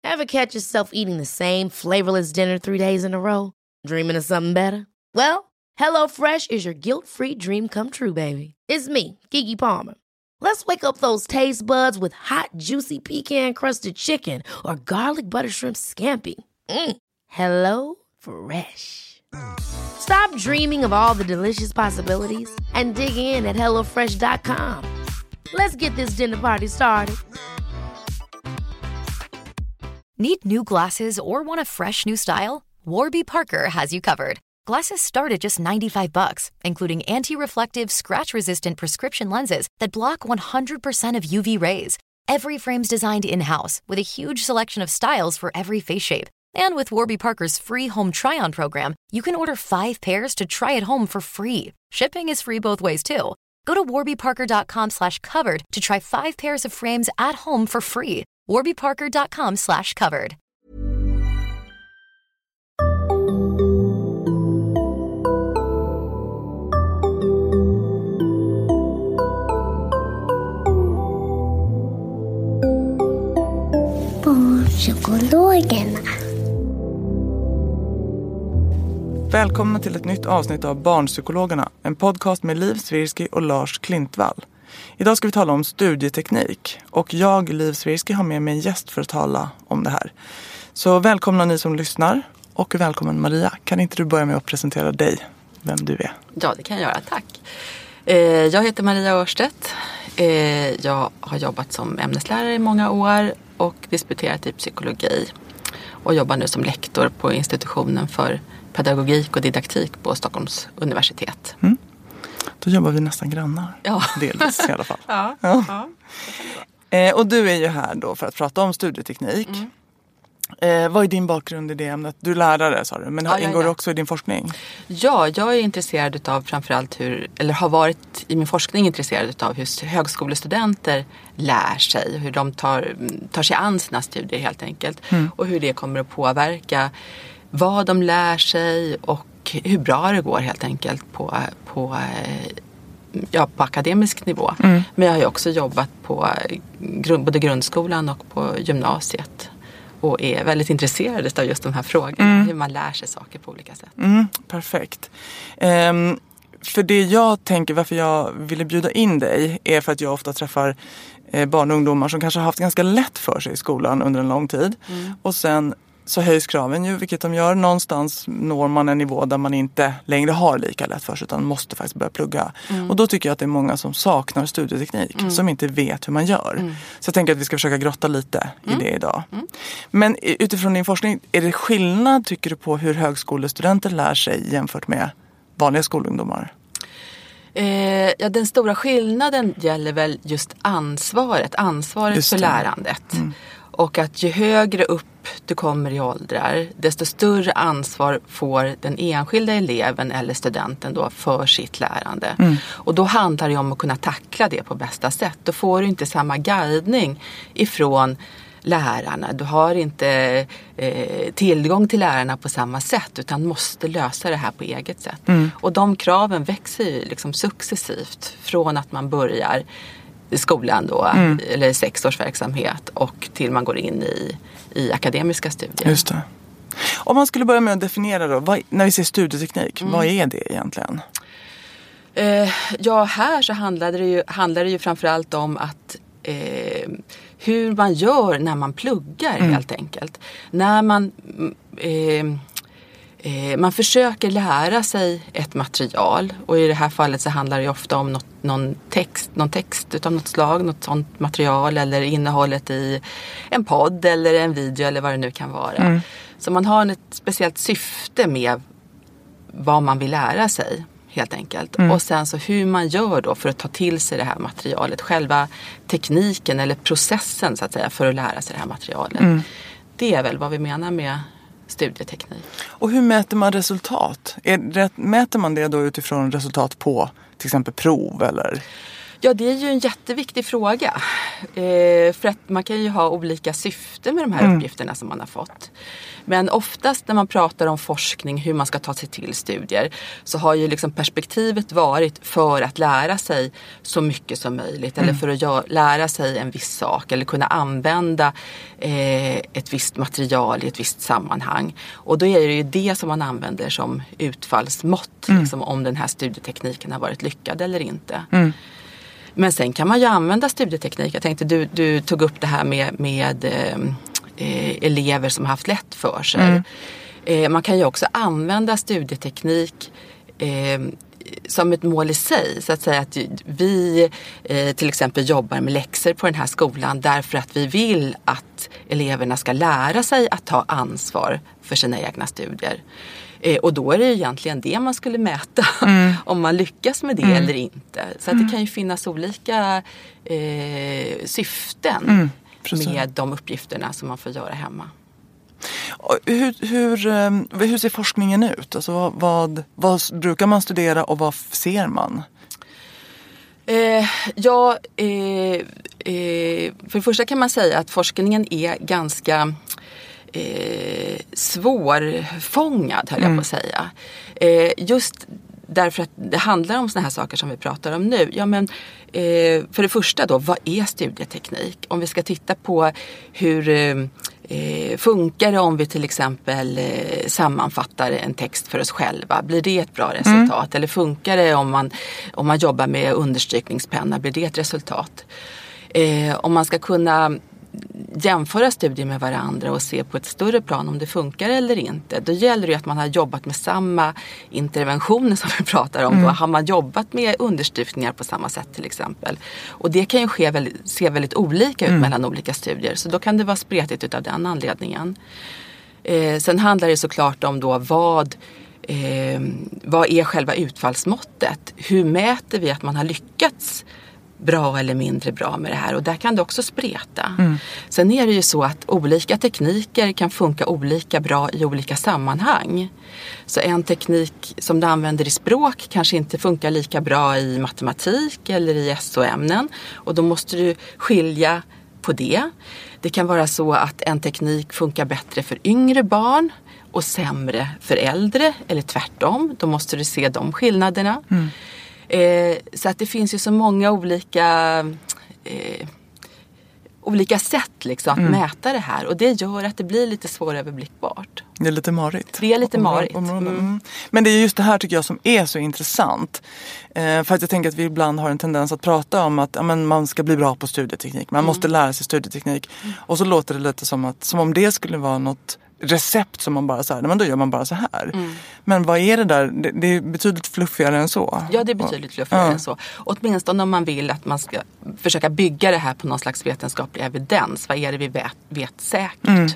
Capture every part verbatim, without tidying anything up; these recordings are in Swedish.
Ever catch yourself eating the same flavorless dinner three days in a row? Dreaming of something better? Well, HelloFresh is your guilt-free dream come true, baby. It's me, Keke Palmer. Let's wake up those taste buds with hot, juicy pecan-crusted chicken or garlic butter shrimp scampi. Mm. Hello Fresh. Stop dreaming of all the delicious possibilities and dig in at hello fresh dot com. Let's get this dinner party started. Need new glasses or want a fresh new style? Warby Parker has you covered. Glasses start at just ninety-five bucks, including anti-reflective, scratch-resistant prescription lenses that block one hundred percent of U V rays. Every frame's designed in-house with a huge selection of styles for every face shape. And with Warby Parker's free home try-on program, you can order five pairs to try at home for free. Shipping is free both ways, too. Go to warby parker dot com slash covered to try five pairs of frames at home for free. warby parker dot com slash covered. Barnpsykologerna. Välkomna till ett nytt avsnitt av Barnpsykologerna, en podcast med Liv Svirsky och Lars Klintvall. Idag ska vi tala om studieteknik och jag, Liv Svirsky, har med mig en gäst för att tala om det här. Så välkomna ni som lyssnar och välkommen Maria. Kan inte du börja med att presentera dig, vem du är? Ja, det kan jag göra, tack. Jag heter Maria Örstedt. Jag har jobbat som ämneslärare i många år och disputerat i psykologi. Och jobbar nu som lektor på institutionen för pedagogik och didaktik på Stockholms universitet. Mm. Då jobbar vi nästan grannar. Ja. Delvis i alla fall. ja, ja. ja eh, och du är ju här då för att prata om studieteknik. Mm. Eh, vad är din bakgrund i det ämnet? Du är lärare, sa du, men ja, ingår ja, ja. du också i din forskning? Ja, jag är intresserad av framförallt hur, eller har varit i min forskning intresserad av hur högskolestudenter lär sig. Hur de tar, tar sig an sina studier helt enkelt. Mm. Och hur det kommer att påverka vad de lär sig och hur bra det går helt enkelt på, på, ja, på akademisk nivå. Mm. Men jag har ju också jobbat på grund, både grundskolan och på gymnasiet. Och är väldigt intresserad av just de här frågorna. Mm. Hur man lär sig saker på olika sätt. Mm, perfekt. Um, för det jag tänker, varför jag ville bjuda in dig, är för att jag ofta träffar eh, barn och ungdomar som kanske har haft ganska lätt för sig i skolan under en lång tid. Mm. Och sen så höjs kraven ju, vilket de gör. Någonstans når man en nivå där man inte längre har lika lätt för sig utan måste faktiskt börja plugga. Mm. Och då tycker jag att det är många som saknar studieteknik, mm. som inte vet hur man gör. Mm. Så jag tänker att vi ska försöka grotta lite mm. i det idag. Mm. Men utifrån din forskning, är det skillnad, tycker du, på hur högskolestudenter lär sig jämfört med vanliga skolungdomar? Eh, ja, den stora skillnaden gäller väl just ansvaret, ansvaret just för lärandet. Mm. Och att ju högre upp du kommer i åldrar, desto större ansvar får den enskilda eleven eller studenten då för sitt lärande. Mm. Och då handlar det om att kunna tackla det på bästa sätt. Då får du inte samma guidning ifrån lärarna. Du har inte eh, tillgång till lärarna på samma sätt utan måste lösa det här på eget sätt. Mm. Och de kraven växer ju liksom successivt från att man börjar i skolan då, mm. eller sexårsverksamhet och till man går in i, i akademiska studier. Just det. Om man skulle börja med att definiera då, vad, när vi ser studieteknik, mm. vad är det egentligen? Eh, ja, här så handlar det ju, handlar det ju framförallt om att eh, hur man gör när man pluggar mm. helt enkelt. När man... Eh, Man försöker lära sig ett material och i det här fallet så handlar det ofta om något, någon, text, någon text utav något slag, något sånt material eller innehållet i en podd eller en video eller vad det nu kan vara. Mm. Så man har ett speciellt syfte med vad man vill lära sig helt enkelt. Mm. Och sen så hur man gör då för att ta till sig det här materialet, själva tekniken eller processen så att säga för att lära sig det här materialet. Mm. Det är väl vad vi menar med studieteknik. Och hur mäter man resultat? Är det, mäter man det då utifrån resultat på till exempel prov eller? Ja, det är ju en jätteviktig fråga. Eh, för att man kan ju ha olika syften med de här mm. uppgifterna som man har fått. Men oftast när man pratar om forskning, hur man ska ta sig till studier, så har ju liksom perspektivet varit för att lära sig så mycket som möjligt. Mm. Eller för att gör, lära sig en viss sak eller kunna använda eh, ett visst material i ett visst sammanhang. Och då är det ju det som man använder som utfallsmått. Mm. Liksom, om den här studietekniken har varit lyckad eller inte. Mm. Men sen kan man ju använda studieteknik. Jag tänkte du, du tog upp det här med, med eh, eh, elever som har haft lätt för sig. Mm. Eh, man kan ju också använda studieteknik eh, som ett mål i sig. Så att säga att vi eh, till exempel jobbar med läxor på den här skolan därför att vi vill att eleverna ska lära sig att ta ansvar för sina egna studier. Eh, och då är det egentligen det man skulle mäta mm. om man lyckas med det mm. eller inte. Så att det kan ju finnas olika eh, syften mm, med de uppgifterna som man får göra hemma. Hur, hur, hur ser forskningen ut? Alltså vad, vad, vad brukar man studera och vad ser man? Eh, ja, eh, eh, för det första kan man säga att forskningen är ganska Eh, svårfångad, höll jag på att säga. Eh, just därför att det handlar om såna här saker som vi pratar om nu. Ja, men, eh, för det första då, vad är studieteknik? Om vi ska titta på hur eh, funkar det om vi till exempel eh, sammanfattar en text för oss själva? Blir det ett bra resultat? Mm. Eller funkar det om man, om man jobbar med understrykningspenna? Blir det ett resultat? Eh, om man ska kunna jämföra studier med varandra och se på ett större plan om det funkar eller inte. Då gäller det att man har jobbat med samma interventioner som vi pratar om. Mm. Då har man jobbat med understrykningar på samma sätt till exempel. Och det kan ju ske väldigt, se väldigt olika ut mm. mellan olika studier. Så då kan det vara spretigt utav den anledningen. Eh, sen handlar det såklart om då vad, eh, vad är själva utfallsmåttet? Hur mäter vi att man har lyckats bra eller mindre bra med det här, och där kan det också spreta. Mm. Sen är det ju så att olika tekniker kan funka olika bra i olika sammanhang. Så en teknik som du använder i språk kanske inte funkar lika bra i matematik eller i S O-ämnen, och då måste du skilja på det. Det kan vara så att en teknik funkar bättre för yngre barn och sämre för äldre, eller tvärtom. Då måste du se de skillnaderna. Mm. Eh, så att det finns ju så många olika eh, olika sätt liksom att mm. mäta det här, och det gör att det blir lite svåröverblickbart. Det är lite marigt. Det är lite marigt. Mm. Mm. Men det är just det här tycker jag som är så intressant. Eh, för att jag tänker att vi ibland har en tendens att prata om att ja, men man ska bli bra på studieteknik. Man mm. måste lära sig studieteknik. Mm. Och så låter det lite som att som om det skulle vara något recept som man bara så här, men då gör man bara så här. Mm. Men vad är det där? Det, det är betydligt fluffigare än så. Ja, det är betydligt fluffigare ja. än så. Åtminstone om man vill att man ska försöka bygga det här på någon slags vetenskaplig evidens. Vad är det vi vet, vet säkert? Mm.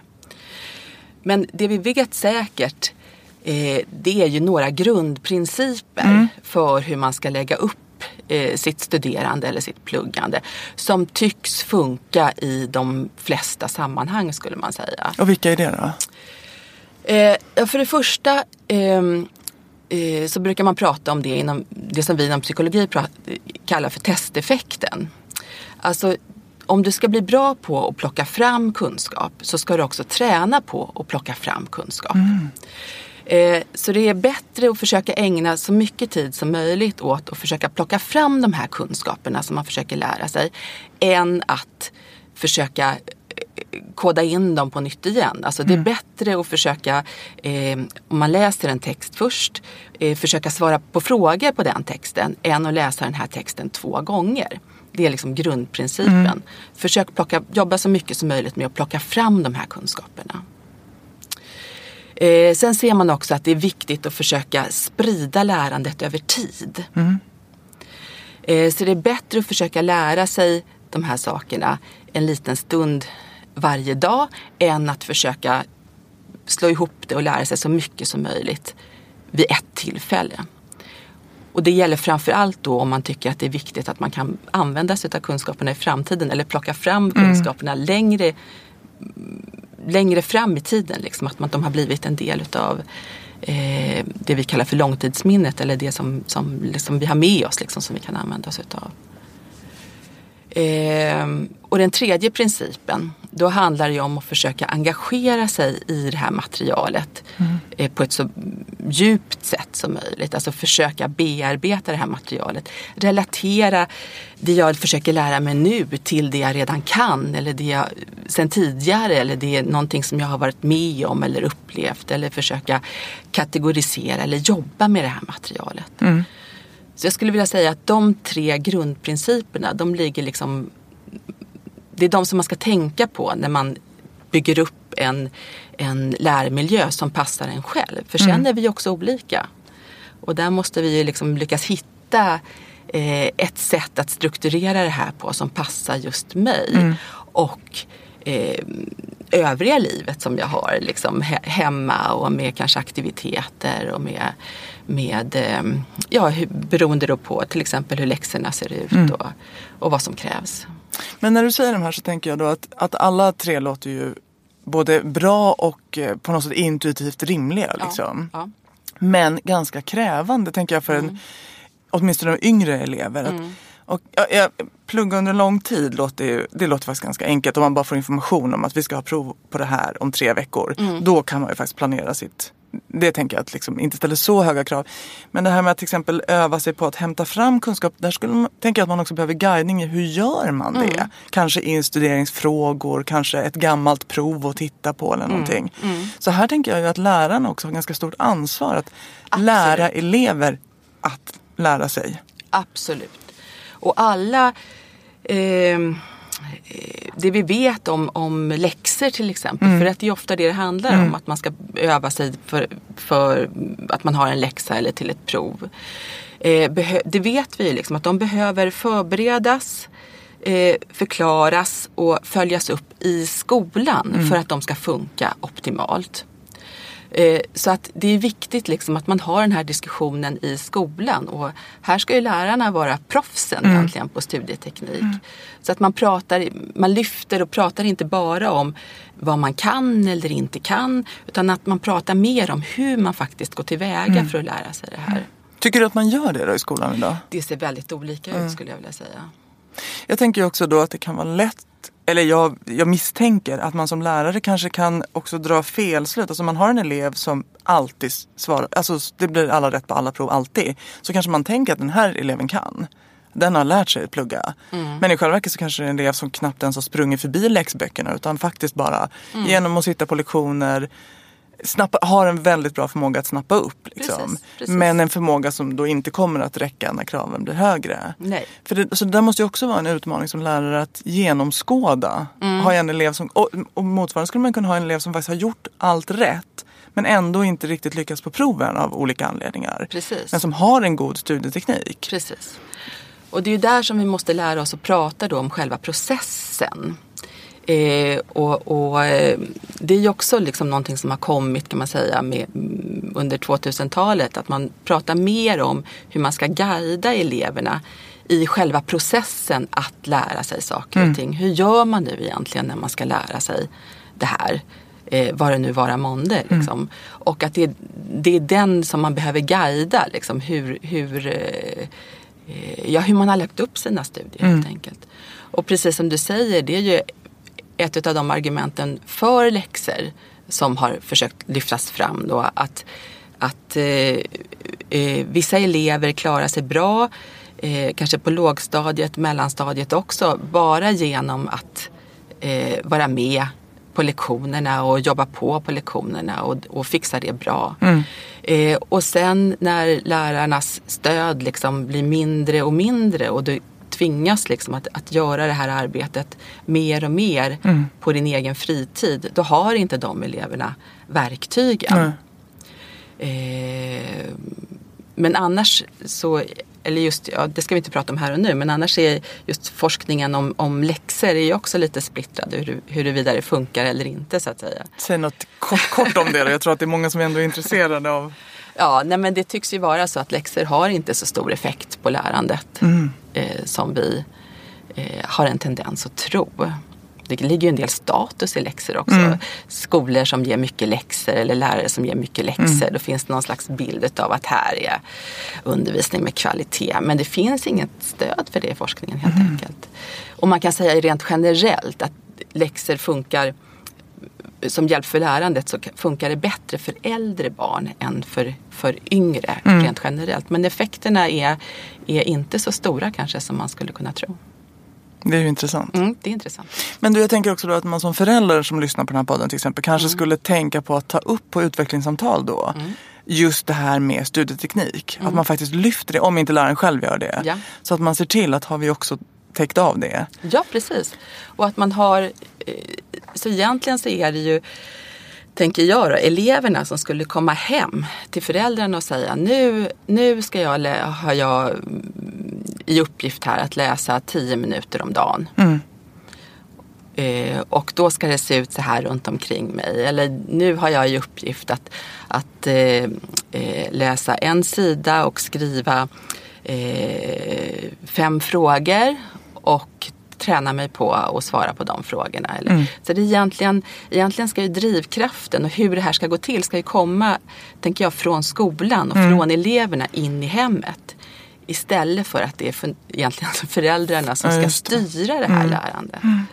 Men det vi vet säkert, eh, det är ju några grundprinciper mm. för hur man ska lägga upp eh, sitt studerande eller sitt pluggande, som tycks funka i de flesta sammanhang, skulle man säga. Och vilka är det då? Eh, för det första eh, eh, så brukar man prata om det inom det som vi inom psykologi pratar, kallar för testeffekten. Alltså, om du ska bli bra på att plocka fram kunskap, så ska du också träna på att plocka fram kunskap. Mm. Eh, så det är bättre att försöka ägna så mycket tid som möjligt åt att försöka plocka fram de här kunskaperna som man försöker lära sig, än att försöka koda in dem på nytt igen. Alltså det är mm. bättre att försöka, eh, om man läser en text först, eh, försöka svara på frågor på den texten, än att läsa den här texten två gånger. Det är liksom grundprincipen. Mm. Försök plocka, jobba så mycket som möjligt med att plocka fram de här kunskaperna. Eh, sen ser man också att det är viktigt att försöka sprida lärandet över tid. Mm. Eh, så det är bättre att försöka lära sig de här sakerna en liten stund varje dag, än att försöka slå ihop det och lära sig så mycket som möjligt vid ett tillfälle. Och det gäller framförallt då om man tycker att det är viktigt att man kan använda sig av kunskaperna i framtiden, eller plocka fram kunskaperna mm. längre, längre fram i tiden. Liksom, att man, de har blivit en del av eh, det vi kallar för långtidsminnet, eller det som, som liksom vi har med oss, liksom, som vi kan använda oss av. Eh, och den tredje principen, då handlar det ju om att försöka engagera sig i det här materialet mm. eh, på ett så djupt sätt som möjligt. Alltså försöka bearbeta det här materialet. Relatera det jag försöker lära mig nu till det jag redan kan eller det jag sen tidigare eller det är någonting som jag har varit med om eller upplevt eller försöka kategorisera eller jobba med det här materialet. Mm. Så jag skulle vilja säga att de tre grundprinciperna, de ligger liksom, det är de som man ska tänka på när man bygger upp en, en lärmiljö som passar en själv. För sen mm. är vi också olika. Och där måste vi liksom lyckas hitta eh, ett sätt att strukturera det här på som passar just mig. Mm. Och eh, övriga livet som jag har liksom he- hemma och med kanske aktiviteter och med, med ja, hur, beroende då på till exempel hur läxorna ser ut mm. och, och vad som krävs. Men när du säger de här så tänker jag då att, att alla tre låter ju både bra och på något sätt intuitivt rimliga liksom. Ja, ja. Men ganska krävande tänker jag för mm. en, åtminstone de yngre elever. Mm. Att, och ja, jag plugga under en lång tid låter ju, det låter faktiskt ganska enkelt om man bara får information om att vi ska ha prov på det här om tre veckor. Mm. Då kan man ju faktiskt planera sitt. Det tänker jag att liksom inte ställer så höga krav. Men det här med att till exempel öva sig på att hämta fram kunskap. Där skulle man tänka att man också behöver guidning i hur gör man det. Mm. Kanske instuderingsfrågor, kanske ett gammalt prov att titta på eller någonting. Mm. Mm. Så här tänker jag ju att lärarna också har ganska stort ansvar att Absolut. lära elever att lära sig. Absolut. Och alla... Eh... det vi vet om, om läxor till exempel, mm. för att det är ofta det det handlar mm. om, att man ska öva sig för, för att man har en läxa eller till ett prov. Eh, behö, det vet vi liksom att de behöver förberedas, eh, förklaras och följas upp i skolan mm. för att de ska funka optimalt. Så att det är viktigt liksom att man har den här diskussionen i skolan. Och här ska ju lärarna vara proffsen mm. egentligen på studieteknik. Mm. Så att man pratar, man lyfter och pratar inte bara om vad man kan eller inte kan. Utan att man pratar mer om hur man faktiskt går tillväga mm. för att lära sig det här. Tycker du att man gör det då i skolan idag? Det ser väldigt olika mm. ut skulle jag vilja säga. Jag tänker också då att det kan vara lätt. Eller jag, jag misstänker att man som lärare kanske kan också dra felslut. Alltså man har en elev som alltid svarar, alltså det blir alla rätt på alla prov alltid. Så kanske man tänker att den här eleven kan. Den har lärt sig att plugga. Mm. Men i själva verket så kanske det är en elev som knappt ens har sprungit förbi läxböckerna. Utan faktiskt bara mm. genom att sitta på lektioner snappa, har en väldigt bra förmåga att snappa upp. Liksom. Precis, precis. Men en förmåga som då inte kommer att räcka när kraven blir högre. Nej. För det, så det där måste ju också vara en utmaning som lärare att genomskåda. Mm. Ha en elev som, och, och motsvarande skulle man kunna ha en elev som faktiskt har gjort allt rätt. Men ändå inte riktigt lyckas på proven av olika anledningar. Precis. Men som har en god studieteknik. Precis. Och det är ju där som vi måste lära oss att prata då om själva processen. Eh, och, och eh, det är ju också liksom någonting som har kommit kan man säga med, under tvåtusentalet, att man pratar mer om hur man ska guida eleverna i själva processen att lära sig saker och mm. ting. Hur gör man nu egentligen när man ska lära sig det här? Eh, vad det nu vara månde liksom. Mm. Och att det, det är den som man behöver guida liksom, hur, hur, eh, ja, hur man har lagt upp sina studier mm. helt enkelt. Och precis som du säger, det är ju ett av de argumenten för läxor som har försökt lyftas fram då, att, att eh, eh, vissa elever klarar sig bra, eh, kanske på lågstadiet, mellanstadiet också, bara genom att eh, vara med på lektionerna och jobba på på lektionerna och, och fixa det bra. Mm. Eh, och sen när lärarnas stöd liksom blir mindre och mindre och du tvingas liksom att, att göra det här arbetet mer och mer mm. på din egen fritid, då har inte de eleverna verktygen. Mm. Eh, men annars så, eller just, ja, det ska vi inte prata om här och nu, men annars är just forskningen om, om läxor är ju också lite splittrad hur, huruvida det funkar eller inte så att säga. Säg något kort, kort om det då. Jag tror att det är många som ändå är intresserade av. Ja, nej, men det tycks ju vara så att läxor har inte så stor effekt på lärandet mm. eh, som vi eh, har en tendens att tro. Det det ligger ju en del status i läxor också. Mm. Skolor som ger mycket läxor eller lärare som ger mycket läxor. Mm. Då finns det någon slags bild av att här är undervisning med kvalitet. Men det finns inget stöd för det i forskningen helt mm. enkelt. Och man kan säga rent generellt att läxor funkar som hjälp för lärandet, så funkar det bättre för äldre barn än för, för yngre mm. rent generellt. Men effekterna är, är inte så stora kanske som man skulle kunna tro. Det är ju intressant. Mm, det är intressant. Men du, jag tänker också då att man som förälder som lyssnar på den här podden till exempel kanske mm. skulle tänka på att ta upp på utvecklingssamtal då mm. just det här med studieteknik. Mm. Att man faktiskt lyfter det, om inte läraren själv gör det. Ja. Så att man ser till att har vi också täckt av det. Ja, precis. Och att man har, så egentligen så är det ju, tänker jag då, eleverna som skulle komma hem till föräldrarna och säga nu, nu ska jag, lä- har jag i uppgift här att läsa tio minuter om dagen. Mm. Eh, och då ska det se ut så här runt omkring mig. Eller nu har jag i uppgift att, att eh, eh, läsa en sida och skriva eh, fem frågor och träna mig på att svara på de frågorna. Eller? Mm. Så det är egentligen, egentligen ska ju drivkraften och hur det här ska gå till ska ju komma, tänker jag, från skolan och mm. från eleverna in i hemmet. Istället för att det är för, egentligen föräldrarna som ja, ska styra det här mm. lärandet. Mm.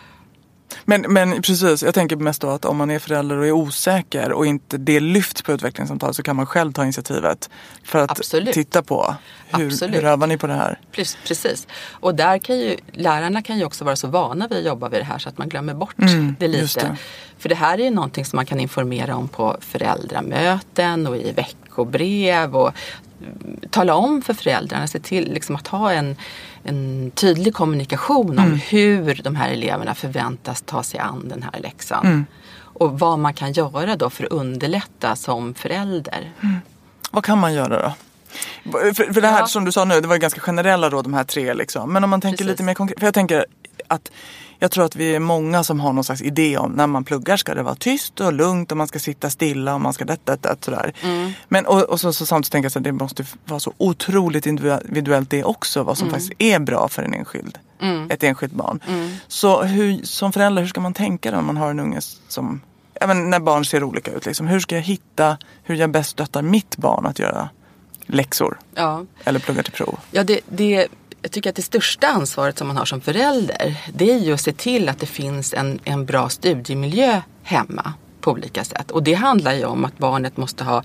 Men, men precis, jag tänker mest då att om man är förälder och är osäker och inte det lyfts på utvecklingssamtal så kan man själv ta initiativet för att Absolut. titta på hur, hur övar ni på det här. Precis. Och där kan ju, lärarna kan ju också vara så vana vid att jobba vid det här så att man glömmer bort mm, det lite. Det. För det här är ju någonting som man kan informera om på föräldramöten och i veckobrev och tala om för föräldrarna, se till liksom att ha en, en tydlig kommunikation om mm. hur de här eleverna förväntas ta sig an den här läxan. Mm. Och vad man kan göra då för att underlätta som förälder. Mm. Vad kan man göra då? För, för det här ja. som du sa nu, det var ju ganska generella då de här tre liksom. Men om man tänker Precis. lite mer konkret, för jag tänker att jag tror att vi är många som har någon slags idé om när man pluggar ska det vara tyst och lugnt och man ska sitta stilla och man ska detta, detta, sådär. Mm. Men och, och så, så samtidigt tänker jag att det måste vara så otroligt individuellt det också, vad som mm. faktiskt är bra för en enskild, mm. ett enskilt barn. Mm. Så hur, som förälder, hur ska man tänka då om man har en unge som, även när barn ser olika ut liksom, hur ska jag hitta hur jag bäst stöttar mitt barn att göra läxor ja. eller plugga till prov? Ja, det, det jag tycker att det största ansvaret som man har som förälder, det är ju att se till att det finns en, en bra studiemiljö hemma på olika sätt. Och det handlar ju om att barnet måste ha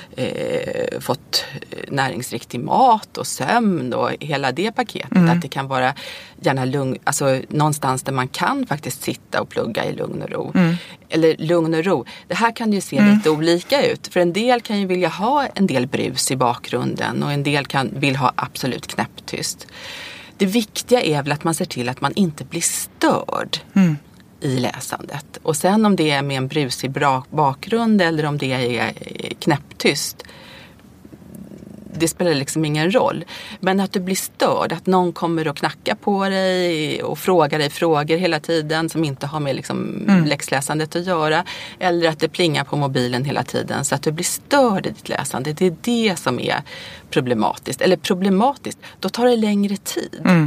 eh, fått näringsriktig mat och sömn och hela det paketet. Mm. Att det kan vara gärna lugn, alltså någonstans där man kan faktiskt sitta och plugga i lugn och ro. Mm. Eller lugn och ro. Det här kan ju se mm. lite olika ut. För en del kan ju vilja ha en del brus i bakgrunden och en del kan, vill ha absolut knäpptyst. Det viktiga är väl att man ser till att man inte blir störd. Mm. i läsandet. Och sen om det är med en brusig bra bakgrund eller om det är knäpptyst, det spelar liksom ingen roll. Men att du blir störd, att någon kommer och knackar på dig och frågar dig frågor hela tiden som inte har med liksom mm. läxläsandet att göra, eller att det plingar på mobilen hela tiden så att du blir störd i ditt läsande, det är det som är problematiskt. Eller problematiskt, då tar det längre tid. Mm.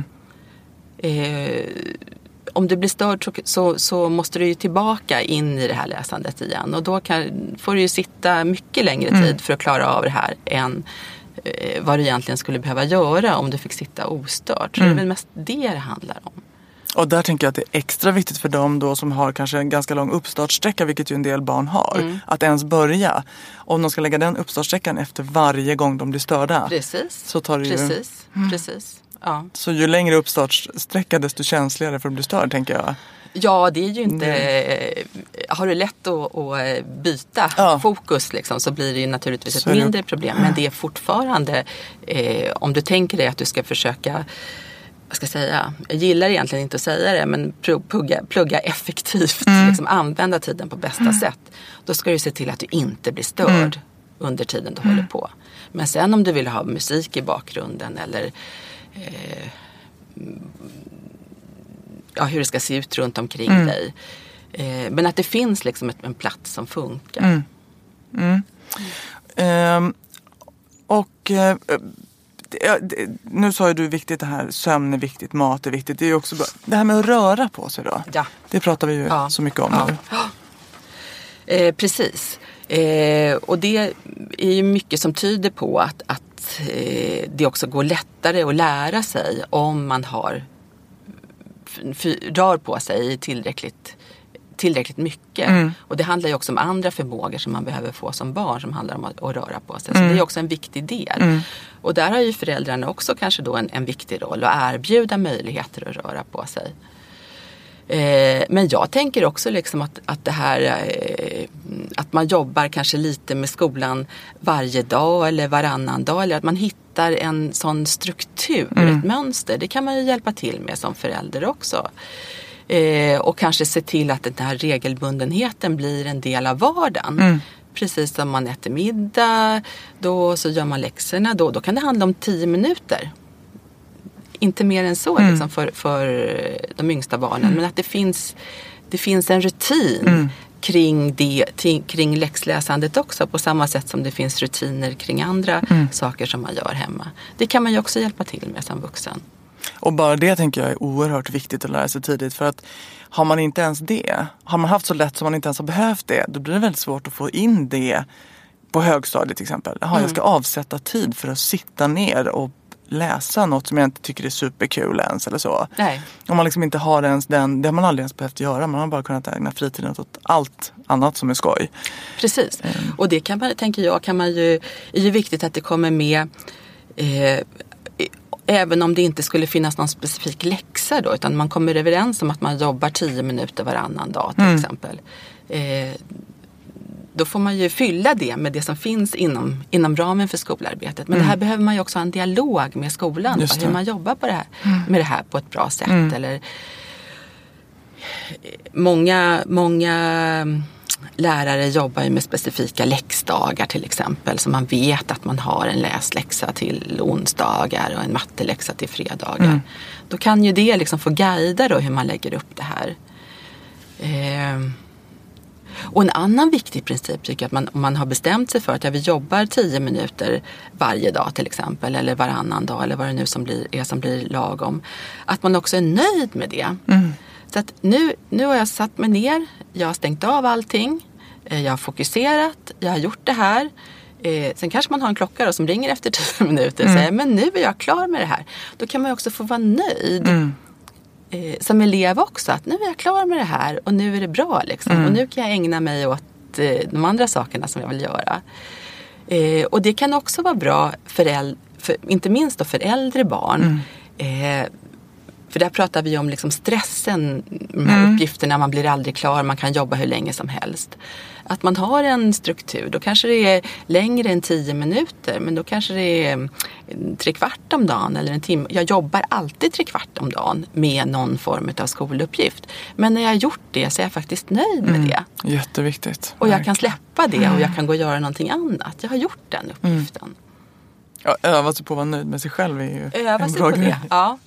Eh, Om du blir störd så, så, så måste du ju tillbaka in i det här läsandet igen. Och då kan, får du ju sitta mycket längre tid mm. för att klara av det här än eh, vad du egentligen skulle behöva göra om du fick sitta ostört. Så mm. det är väl mest det det handlar om. Och där tänker jag att det är extra viktigt för dem då som har kanske en ganska lång uppstartsträcka, vilket ju en del barn har, mm. att ens börja. Om de ska lägga den uppstartsträckan efter varje gång de blir störda. Precis, så tar det precis, ju... Mm. precis. Ja. Så ju längre uppstartsträcka desto känsligare för att bli störd, tänker jag. Ja, det är ju inte... Mm. Har du lätt att, att byta ja. fokus liksom, så blir det ju naturligtvis så ett mindre det... problem. Men det är fortfarande, eh, om du tänker dig att du ska försöka, vad ska jag säga, jag gillar egentligen inte att säga det, men plugga, plugga effektivt, mm. liksom, använda tiden på bästa mm. sätt. Då ska du se till att du inte blir störd mm. under tiden du mm. håller på. Men sen om du vill ha musik i bakgrunden eller Eh, ja, hur det ska se ut runt omkring mm. dig. Eh, men att det finns liksom ett, en plats som funkar. Mm. Mm. Mm. Eh, och eh, det, det, nu sa ju du viktigt det här, sömn är viktigt, mat är viktigt. Det är ju också bra. Det här med att röra på sig då. Ja. Det pratar vi ju ja. så mycket om ja. nu. Eh, precis. Eh, och det är ju mycket som tyder på att, att eh, det också går lättare att lära sig om man har f- f- rör på sig tillräckligt, tillräckligt mycket. Mm. Och det handlar ju också om andra förmågor som man behöver få som barn som handlar om att, att röra på sig. Så mm. det är också en viktig del. Mm. Och där har ju föräldrarna också kanske då en, en viktig roll att erbjuda möjligheter att röra på sig. Eh, men jag tänker också liksom att, att det här eh, att man jobbar kanske lite med skolan varje dag eller varannan dag, eller att man hittar en sån struktur, mm. ett mönster. Det kan man ju hjälpa till med som förälder också. Eh, och kanske se till att den här regelbundenheten blir en del av vardagen. Mm. Precis som man äter middag, då så gör man läxorna, då, då kan det handla om tio minuter. Inte mer än så mm. liksom, för, för de yngsta barnen. Mm. Men att det finns, det finns en rutin mm. kring, det, t- kring läxläsandet också. På samma sätt som det finns rutiner kring andra mm. saker som man gör hemma. Det kan man ju också hjälpa till med som vuxen. Och bara det tänker jag är oerhört viktigt att lära sig tidigt. För att har man inte ens det, har man haft så lätt som man inte ens har behövt det, då blir det väldigt svårt att få in det på högstadiet till exempel. Jaha, mm. jag ska avsätta tid för att sitta ner och läsa något som jag inte tycker är superkul ens eller så. Nej. Om man liksom inte har ens den, det har man aldrig ens behövt göra. Man har bara kunnat ägna fritiden åt allt annat som är skoj. Precis. Mm. Och det kan man, tänker jag, kan man ju, är ju viktigt att det kommer med eh, även om det inte skulle finnas någon specifik läxa då, utan man kommer överens om att man jobbar tio minuter varannan dag till mm. exempel. Eh, Då får man ju fylla det med det som finns inom, inom ramen för skolarbetet. Men mm. det här behöver man ju också ha en dialog med skolan. Hur man jobbar på det här, mm. med det här på ett bra sätt. Mm. Eller, många, många lärare jobbar ju med specifika läxdagar till exempel. Så man vet att man har en läsläxa till onsdagar och en matteläxa till fredagar. Mm. Då kan ju det liksom få guida då hur man lägger upp det här. Eh, Och en annan viktig princip tycker jag att man, om man har bestämt sig för att ja, vi jobbar tio minuter varje dag till exempel, eller varannan dag eller vad det nu som blir, är som blir lagom, att man också är nöjd med det. Mm. Så att nu, nu har jag satt mig ner, jag har stängt av allting, jag har fokuserat, jag har gjort det här. Eh, sen kanske man har en klocka då, som ringer efter tio minuter och mm. säger men nu är jag klar med det här. Då kan man ju också få vara nöjd. Mm. Eh, som elev också, att nu är jag klar med det här och nu är det bra liksom. Mm. Och nu kan jag ägna mig åt eh, de andra sakerna som jag vill göra. Eh, och det kan också vara bra för, äl- för inte minst då för äldre barn. Mm. Eh, för där pratar vi om liksom stressen, de här mm. uppgifterna, man blir aldrig klar, man kan jobba hur länge som helst. Att man har en struktur, då kanske det är längre än tio minuter, men då kanske det är tre kvart om dagen eller en timme. Jag jobbar alltid tre kvart om dagen med någon form av skoluppgift. Men när jag har gjort det så är jag faktiskt nöjd med mm. det. Jätteviktigt. Och jag kan släppa det och jag kan gå och göra någonting annat. Jag har gjort den uppgiften. Mm. Ja, öva sig på att vara nöjd med sig själv är ju öva en sig bra på grej. Det, ja.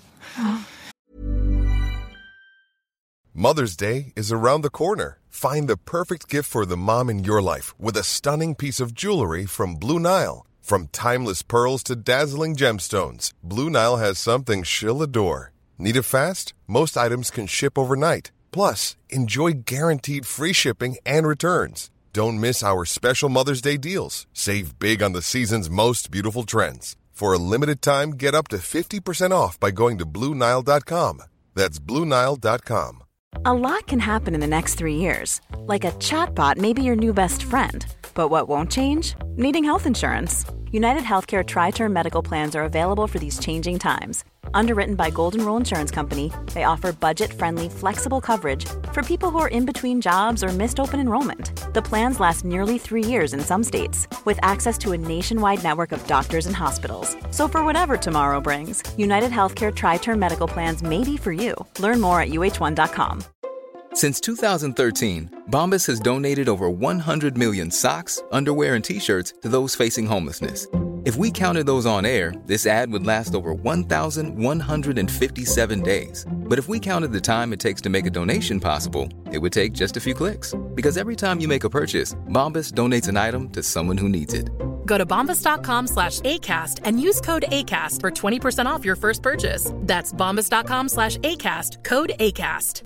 Mother's Day is around the corner. Find the perfect gift for the mom in your life with a stunning piece of jewelry from Blue Nile. From timeless pearls to dazzling gemstones, Blue Nile has something she'll adore. Need it fast? Most items can ship overnight. Plus, enjoy guaranteed free shipping and returns. Don't miss our special Mother's Day deals. Save big on the season's most beautiful trends. For a limited time, get up to fifty percent off by going to Blue Nile dot com. That's Blue Nile dot com. A lot can happen in the next three years. Like a chatbot may be your new best friend. But what won't change? Needing health insurance. United Healthcare Tri-Term Medical Plans are available for these changing times. Underwritten by Golden Rule Insurance Company, they offer budget-friendly, flexible coverage for people who are in between jobs or missed open enrollment. The plans last nearly three years in some states, with access to a nationwide network of doctors and hospitals. So for whatever tomorrow brings, United Healthcare Tri-Term Medical Plans may be for you. Learn more at U H one dot com. Since two thousand thirteen, Bombas has donated over one hundred million socks, underwear, and T-shirts to those facing homelessness. If we counted those on air, this ad would last over one thousand one hundred fifty-seven days. But if we counted the time it takes to make a donation possible, it would take just a few clicks. Because every time you make a purchase, Bombas donates an item to someone who needs it. Go to bombas.com slash ACAST and use code ACAST for twenty percent off your first purchase. That's bombas.com slash ACAST, code ACAST.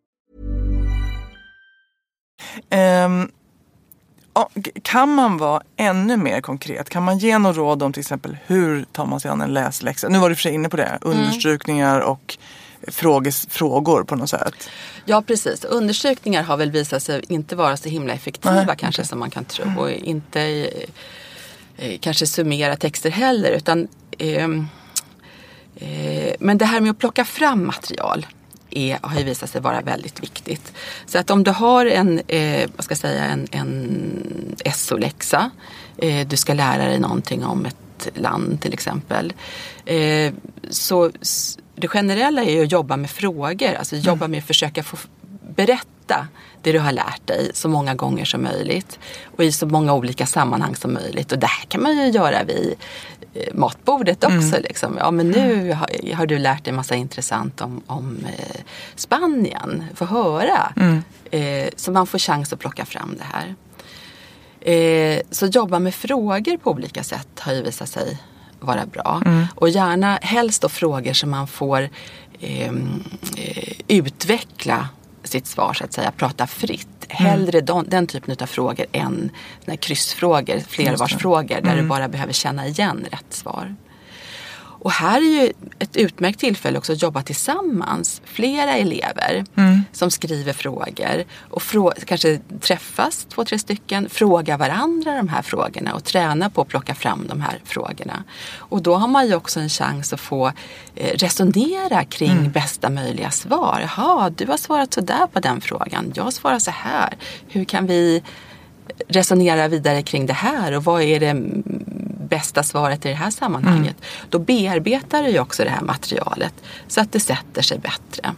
Um, kan man vara ännu mer konkret? Kan man ge något råd om till exempel hur tar man sig an en läsläxa? Nu var du för sig inne på det. Understrykningar och fråges, frågor på något sätt. Ja, precis. Undersökningar har väl visat sig inte vara så himla effektiva Nej, kanske okay. som man kan tro. Mm. Och inte eh, kanske summera texter heller. Utan, eh, eh, men det här med att plocka fram material är, har ju visat sig vara väldigt viktigt. Så att om du har en, eh, vad ska jag säga, en, en S O-läxa. Eh, du ska lära dig någonting om ett land till exempel. Eh, så... Det generella är att jobba med frågor, alltså jobba mm. med att försöka få berätta det du har lärt dig så många gånger som möjligt och i så många olika sammanhang som möjligt. Och det här kan man ju göra vid matbordet också. Mm. Liksom. Ja, men nu har, har du lärt dig en massa intressant om, om eh, Spanien. Få höra. Mm. Eh, så man får chans att plocka fram det här. Eh, så jobba med frågor på olika sätt har ju visat sig vara bra. Mm. Och gärna helst då frågor som man får eh, utveckla sitt svar så att säga, prata fritt. Hellre mm. don, den typen av frågor än såna kryssfrågor, flervarsfrågor där mm. du bara behöver känna igen rätt svar. Och här är ju ett utmärkt tillfälle också att jobba tillsammans. Flera elever mm. som skriver frågor och frå- kanske träffas två, tre stycken, fråga varandra de här frågorna och träna på att plocka fram de här frågorna. Och då har man ju också en chans att få eh, resonera kring mm. bästa möjliga svar. Jaha, du har svarat så där på den frågan. Jag svarar så här. Hur kan vi resonera vidare kring det här och vad är det bästa svaret i det här sammanhanget? Mm. Då bearbetar du ju också det här materialet så att det sätter sig bättre.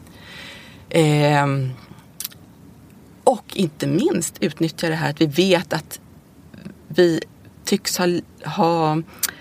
Ehm, och inte minst utnyttja det här att vi vet att vi tycks ha, ha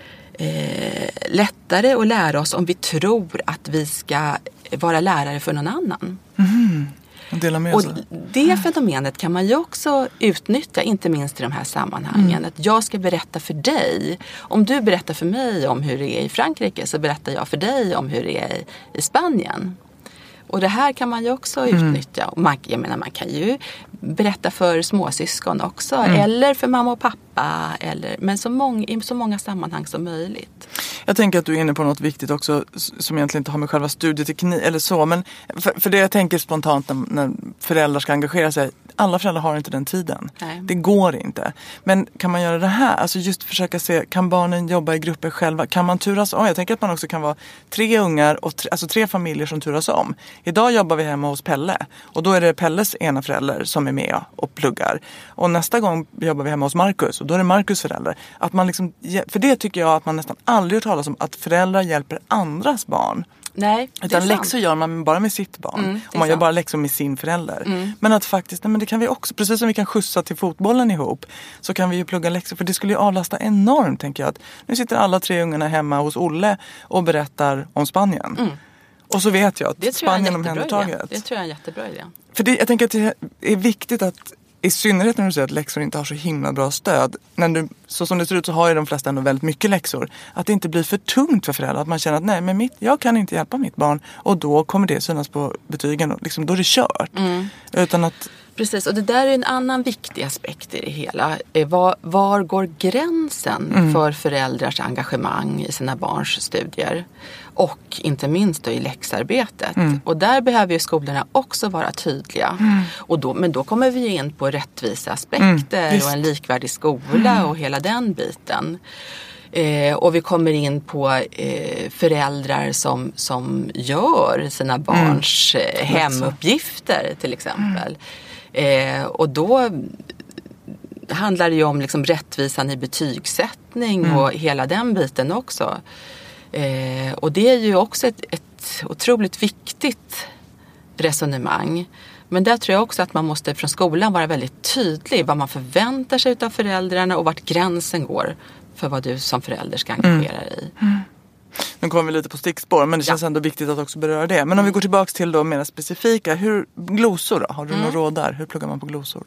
eh, lättare att lära oss om vi tror att vi ska vara lärare för någon annan. Mm. Och det fenomenet kan man ju också utnyttja, inte minst i de här sammanhangen. Mm. Att jag ska berätta för dig. Om du berättar för mig om hur det är i Frankrike så berättar jag för dig om hur det är i Spanien. Och det här kan man ju också utnyttja. Och man, jag menar, man kan ju berätta för småsyskon också. Mm. Eller för mamma och pappa. Eller, men så många, i så många sammanhang som möjligt. Jag tänker att du är inne på något viktigt också som egentligen inte har med själva studieteknik eller så. Men för, för det jag tänker spontant när, när föräldrar ska engagera sig. Alla föräldrar har inte den tiden. Nej. Det går inte. Men kan man göra det här? Alltså just försöka se, kan barnen jobba i grupper själva? Kan man turas om? Jag tänker att man också kan vara tre ungar, och tre, alltså tre familjer som turas om. Idag jobbar vi hemma hos Pelle. Och då är det Pelles ena förälder som är med och pluggar. Och nästa gång jobbar vi hemma hos Marcus. Och då är det Marcus förälder. Att man liksom, för det tycker jag att man nästan aldrig hört talas om. Att föräldrar hjälper andras barn. Nej, utan läxor gör man bara med sitt barn. Mm, och man gör bara läxor med sin förälder. Mm. Men att faktiskt, nej, men det kan vi också, precis som vi kan skjutsa till fotbollen ihop, så kan vi ju plugga läxor. För det skulle ju avlasta enormt, tänker jag. Att nu sitter alla tre ungarna hemma hos Olle och berättar om Spanien. Mm. Och så vet jag att det Spanien omhändertaget. Det tror jag är en jättebra idé. För det, jag tänker att det är viktigt att, i synnerhet när du säger att läxor inte har så himla bra stöd. När du, så som det ser ut så har ju de flesta ändå väldigt mycket läxor. Att det inte blir för tungt för föräldrar. Att man känner att nej, men mitt, jag kan inte hjälpa mitt barn. Och då kommer det synas på betygen. Och liksom, då är det kört. Mm. Utan att... Precis, och det där är en annan viktig aspekt i det hela. Var, var går gränsen mm. för föräldrars engagemang i sina barns studier? Och inte minst då i läxarbetet. Mm. Och där behöver ju skolorna också vara tydliga. Mm. Och då, men då kommer vi in på rättvisa aspekter mm, och en likvärdig skola mm. och hela den biten. Eh, och vi kommer in på eh, föräldrar som, som gör sina barns mm. eh, hemuppgifter till exempel. Mm. Eh, och då handlar det ju om liksom rättvisan i betygssättning mm. och hela den biten också. Eh, och det är ju också ett, ett otroligt viktigt resonemang. Men där tror jag också att man måste från skolan vara väldigt tydlig vad man förväntar sig av föräldrarna och vart gränsen går för vad du som förälder ska engagera dig i. Mm. Nu kommer vi lite på stickspår, men det känns ja. ändå viktigt att också beröra det. Men om vi går tillbaka till då mer specifika, hur, glosor då? Har du mm. några råd där? Hur pluggar man på glosor?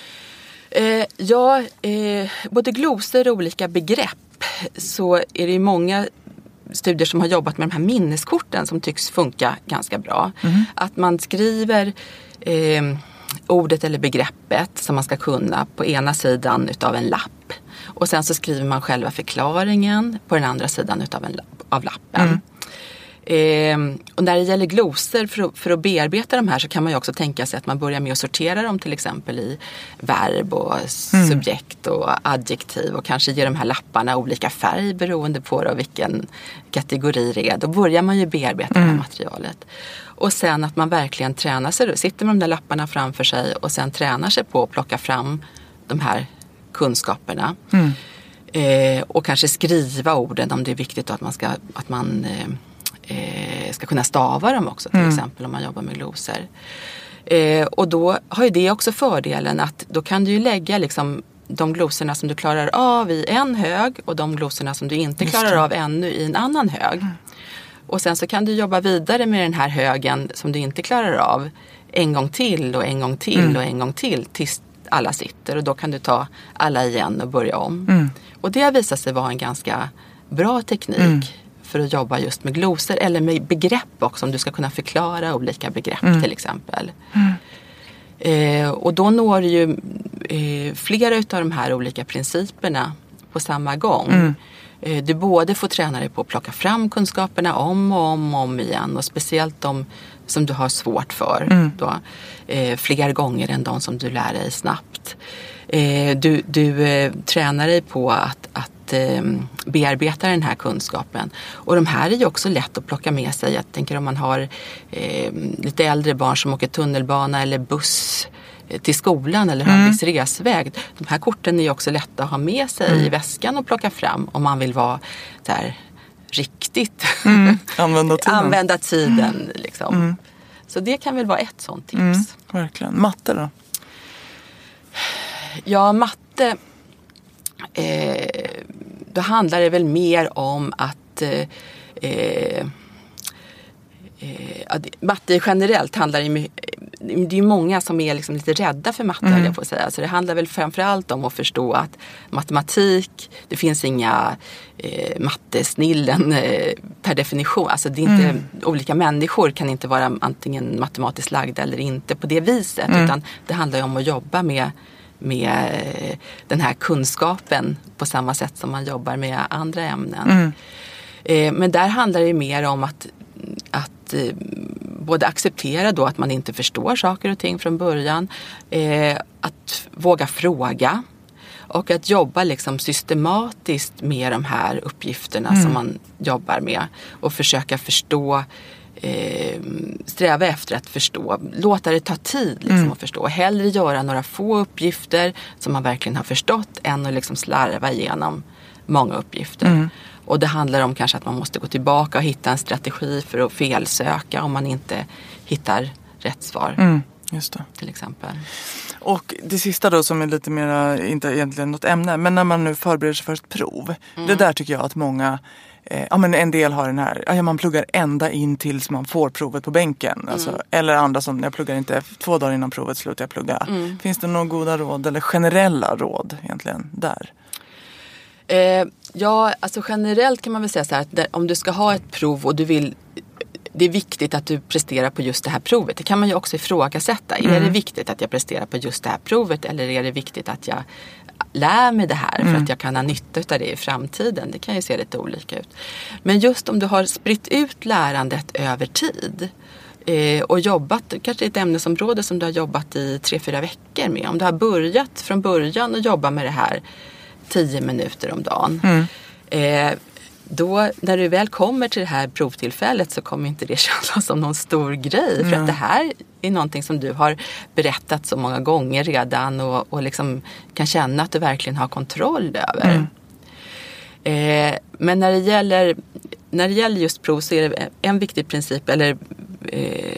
Eh, ja, eh, både glosor och olika begrepp, så är det ju många studier som har jobbat med de här minneskorten som tycks funka ganska bra. Mm. Att man skriver eh, ordet eller begreppet som man ska kunna på ena sidan utav en lapp. Och sen så skriver man själva förklaringen på den andra sidan utav, en lapp, av lappen. Mm. Eh, och när det gäller glosor, för att, för att bearbeta de här, så kan man ju också tänka sig att man börjar med att sortera dem till exempel i verb och mm. subjekt och adjektiv, och kanske ge de här lapparna olika färg beroende på då vilken kategori det är. Då börjar man ju bearbeta mm. det här materialet. Och sen att man verkligen tränar sig, sitter med de där lapparna framför sig och sen tränar sig på att plocka fram de här kunskaperna. Mm. Eh, och kanske skriva orden om det är viktigt att man ska, att man eh, eh, ska kunna stava dem också, till mm. exempel om man jobbar med glosor. Eh, och då har ju det också fördelen att då kan du ju lägga liksom de glosorna som du klarar av i en hög och de glosorna som du inte klarar av ännu i en annan hög. Mm. Och sen så kan du jobba vidare med den här högen som du inte klarar av en gång till och en gång till mm. och en gång till tills alla sitter, och då kan du ta alla igen och börja om. Mm. Och det har visat sig vara en ganska bra teknik mm. för att jobba just med glosor eller med begrepp också, om du ska kunna förklara olika begrepp mm. till exempel. Mm. Eh, och då når du ju eh, flera utav de här olika principerna på samma gång. Mm. Eh, du både får träna dig på att plocka fram kunskaperna om och om och om igen, och speciellt de som du har svårt för mm. då, eh, fler gånger än de som du lär dig snabbt. Eh, du du eh, tränar dig på att, att eh, bearbeta den här kunskapen. Och de här är ju också lätt att plocka med sig. Jag tänker om man har eh, lite äldre barn som åker tunnelbana eller buss eh, till skolan eller har en viss resväg. De här korten är ju också lätta att ha med sig mm. i väskan och plocka fram om man vill vara så här riktigt mm. använda tiden, använda tiden liksom. Mm. Så det kan väl vara ett sånt tips. Mm, verkligen. Matte då? Ja, matte eh, då handlar det väl mer om att eh, eh, eh, matte generellt handlar ju, det är ju många som är liksom lite rädda för matte, mm. jag får säga. Så det handlar väl framförallt om att förstå att matematik, det finns inga eh, mattesnillen eh, per definition. Alltså det är inte, mm. olika människor kan inte vara antingen matematiskt lagda eller inte på det viset. Mm. Utan det handlar ju om att jobba med, med eh, den här kunskapen på samma sätt som man jobbar med andra ämnen. Mm. Eh, men där handlar det ju mer om att, att eh, både acceptera då att man inte förstår saker och ting från början, eh, att våga fråga och att jobba liksom systematiskt med de här uppgifterna mm. som man jobbar med och försöka förstå, eh, sträva efter att förstå, låta det ta tid liksom mm. att förstå, hellre göra några få uppgifter som man verkligen har förstått än att liksom slarva igenom många uppgifter. Mm. Och det handlar om kanske att man måste gå tillbaka och hitta en strategi för att felsöka om man inte hittar rätt svar. Mm, just det. Till exempel. Och det sista då som är lite mer, inte egentligen något ämne, men när man nu förbereder sig för ett prov. Mm. Det där tycker jag att många, eh, ja men en del har den här, ja man pluggar ända in tills man får provet på bänken. Mm. Alltså, eller andra som, jag pluggar inte två dagar innan provet slutar jag plugga. Mm. Finns det några goda råd eller generella råd egentligen där? Eh, ja, alltså generellt kan man väl säga så här att där, om du ska ha ett prov och du vill, det är viktigt att du presterar på just det här provet. Det kan man ju också ifrågasätta. Mm. Är det viktigt att jag presterar på just det här provet eller är det viktigt att jag lär mig det här mm. för att jag kan ha nytta av det i framtiden? Det kan ju se lite olika ut. Men just om du har spritt ut lärandet över tid eh, och jobbat, kanske ett ämnesområde som du har jobbat i tre, fyra veckor med. Om du har börjat från början och jobba med det här tio minuter om dagen. Mm. Eh, då när du väl kommer till det här provtillfället så kommer inte det kännas som någon stor grej. Mm. För att det här är någonting som du har berättat så många gånger redan och, och liksom kan känna att du verkligen har kontroll över. Mm. Eh, men när det gäller när det gäller just prov så är det en viktig princip, eller eh,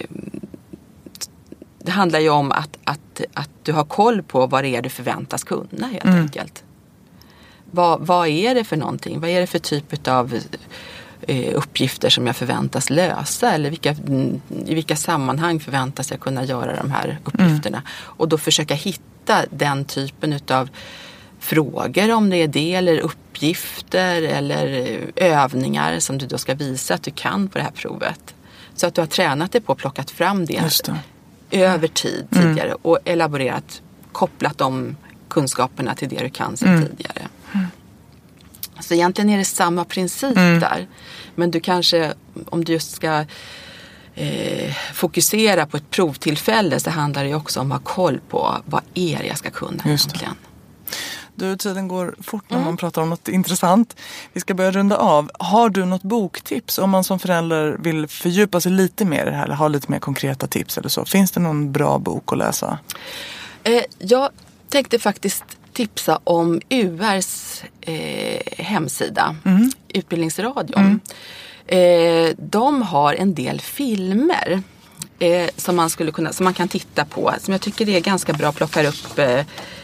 det handlar ju om att, att, att du har koll på vad det är du förväntas kunna helt mm. enkelt. Vad, vad är det för någonting? Vad är det för typ av eh, uppgifter som jag förväntas lösa? Eller vilka, i vilka sammanhang förväntas jag kunna göra de här uppgifterna? Mm. Och då försöka hitta den typen av frågor, om det är det, eller uppgifter eller övningar som du då ska visa att du kan på det här provet. Så att du har tränat dig på och plockat fram det, det. över tid tidigare mm. och elaborerat, kopplat de kunskaperna till det du kan sedan mm. tidigare. Mm. Så egentligen är det samma princip mm. där. Men du kanske, om du just ska eh, fokusera på ett provtillfälle, så handlar det ju också om att ha koll på vad är det jag ska kunna egentligen. Du, tiden går fort när man mm. pratar om något intressant. Vi ska börja runda av. Har du något boktips om man som förälder vill fördjupa sig lite mer i det här, eller ha lite mer konkreta tips eller så? Finns det någon bra bok att läsa? Eh, jag tänkte faktiskt tipsa om U R:s eh, hemsida, mm. Utbildningsradion. Mm. Eh, de har en del filmer eh, som man skulle kunna, som man kan titta på, som jag tycker är ganska bra, plockar upp eh,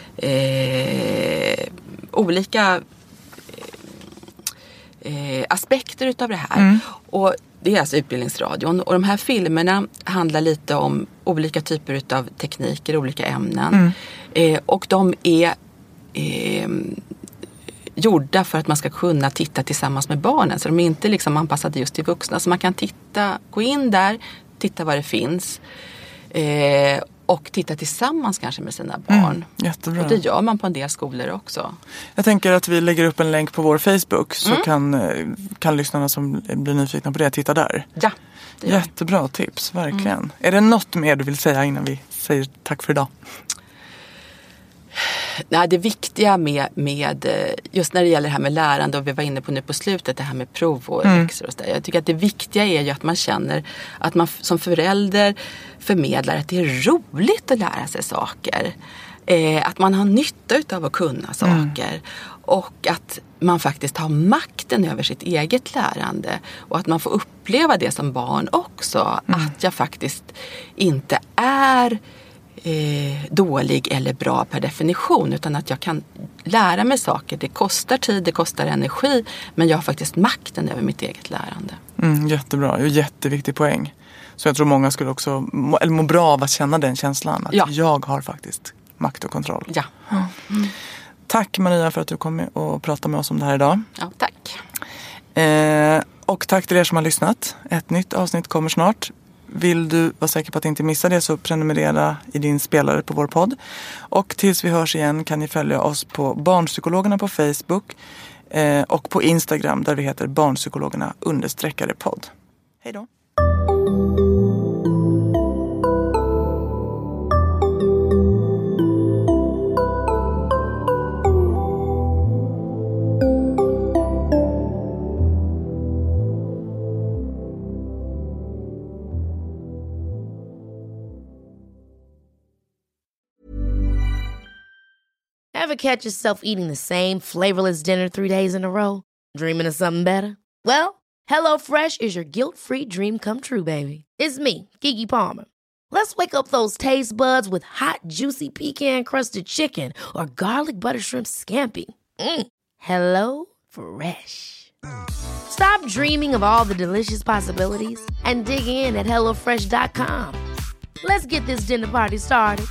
eh, olika eh, aspekter utav det här. Mm. Och det är alltså Utbildningsradion. Och de här filmerna handlar lite om olika typer utav tekniker, olika ämnen. Mm. Eh, och de är eh, gjorda för att man ska kunna titta tillsammans med barnen. Så de är inte liksom anpassade just till vuxna. Så man kan titta, gå in där, titta vad det finns. Eh, och titta tillsammans kanske med sina barn. Mm, jättebra. Och det gör man på en del skolor också. Jag tänker att vi lägger upp en länk på vår Facebook, så mm. kan, kan lyssnarna som blir nyfikna på det titta där. Ja. Jättebra tips, verkligen. Mm. Är det något mer du vill säga innan vi säger tack för idag? Nej, det viktiga med, med just när det gäller det här med lärande, och vi var inne på nu på slutet, det här med prov och mm. läxor och så där. Jag tycker att det viktiga är ju att man känner att man som förälder förmedlar att det är roligt att lära sig saker. Eh, att man har nytta av att kunna saker. Mm. Och att man faktiskt har makten över sitt eget lärande. Och att man får uppleva det som barn också. Mm. Att jag faktiskt inte är Eh, dålig eller bra per definition, utan att jag kan lära mig saker. Det kostar tid, det kostar energi, men jag har faktiskt makten över mitt eget lärande. Mm, jättebra, och jätteviktig poäng. Så jag tror många skulle också må, eller må bra av att känna den känslan, att ja. jag har faktiskt makt och kontroll. Ja. Mm. Tack Maria för att du kom och pratade med oss om det här idag. Ja, tack. Eh, och tack till er som har lyssnat. Ett nytt avsnitt kommer snart. Vill du vara säker på att inte missa det, så prenumerera i din spelare på vår podd. Och tills vi hörs igen kan ni följa oss på Barnpsykologerna på Facebook eh, och på Instagram där vi heter Barnpsykologerna understreckade podd. Hej då! Ever catch yourself eating the same flavorless dinner three days in a row? Dreaming of something better? Well, HelloFresh is your guilt-free dream come true, baby. It's me, Keke Palmer. Let's wake up those taste buds with hot, juicy pecan-crusted chicken or garlic butter shrimp scampi. Mm. Hello Fresh. Stop dreaming of all the delicious possibilities and dig in at hello fresh dot com. Let's get this dinner party started.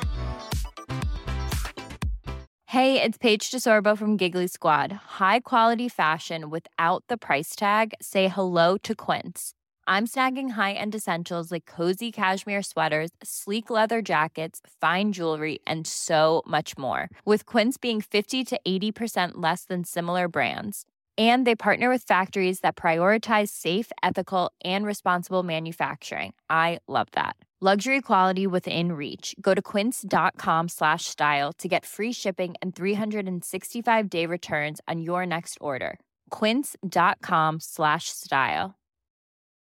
Hey, it's Paige DeSorbo from Giggly Squad. High quality fashion without the price tag. Say hello to Quince. I'm snagging high-end essentials like cozy cashmere sweaters, sleek leather jackets, fine jewelry, and so much more. With Quince being fifty to eighty percent less than similar brands. And they partner with factories that prioritize safe, ethical, and responsible manufacturing. I love that. Luxury quality within reach. Go to quince.com slash style to get free shipping and three sixty-five day returns on your next order. Quince.com slash style.